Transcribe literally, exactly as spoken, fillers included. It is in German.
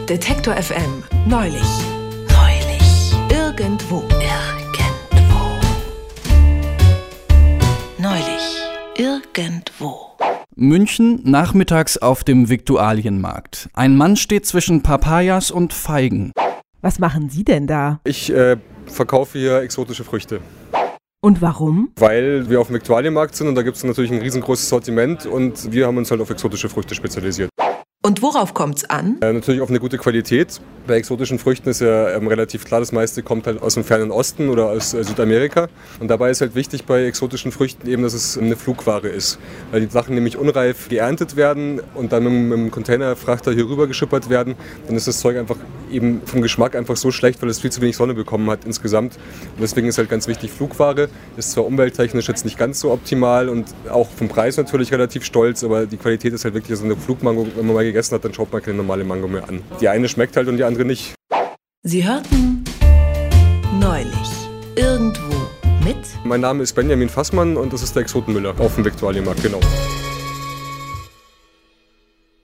Detektor F M. Neulich. Neulich. Irgendwo. Irgendwo. Neulich. Irgendwo. München, nachmittags auf dem Viktualienmarkt. Ein Mann steht zwischen Papayas und Feigen. Was machen Sie denn da? Ich äh, verkaufe hier exotische Früchte. Und warum? Weil wir auf dem Viktualienmarkt sind und da gibt es natürlich ein riesengroßes Sortiment und wir haben uns halt auf exotische Früchte spezialisiert. Und worauf kommt's an? Äh, natürlich auf eine gute Qualität. Bei exotischen Früchten ist ja ähm, relativ klar, das meiste kommt halt aus dem fernen Osten oder aus äh, Südamerika. Und dabei ist halt wichtig bei exotischen Früchten eben, dass es eine Flugware ist. Weil die Sachen nämlich unreif geerntet werden und dann mit, mit einem Containerfrachter hier rüber geschippert werden. Dann ist das Zeug einfach eben vom Geschmack einfach so schlecht, weil es viel zu wenig Sonne bekommen hat insgesamt. Und deswegen ist halt ganz wichtig Flugware. Ist zwar umwelttechnisch jetzt nicht ganz so optimal und auch vom Preis natürlich relativ stolz, aber die Qualität ist halt wirklich so eine Flugmango. Wenn man mal gegessen hat, dann schaut man keine normale Mango mehr an. Die eine schmeckt halt und die andere nicht. Sie hörten Neulich. Irgendwo. Mit? Mein Name ist Benjamin Fassmann und das ist der Exotenmüller auf dem Viktualienmarkt, genau.